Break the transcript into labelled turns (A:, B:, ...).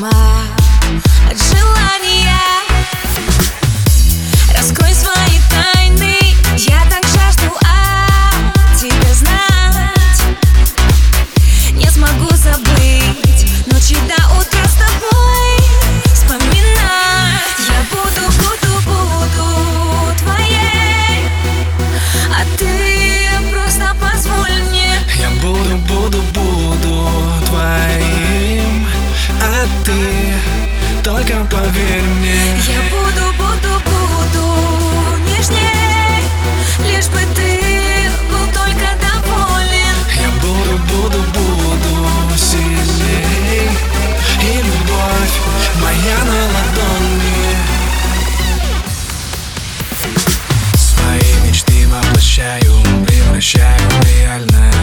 A: ума от желания. Раскрой свои тайны, я так жажду о тебе знать. Не смогу забыть ночи до утра с тобой вспоминать. Я буду твоей, а ты просто позволь мне.
B: Я буду твоим, а ты только поверь мне.
A: Я буду нежней, лишь бы ты был только доволен.
B: Я буду сильней, и любовь моя на ладони. Свои мечты воплощаю, превращаю в реальность.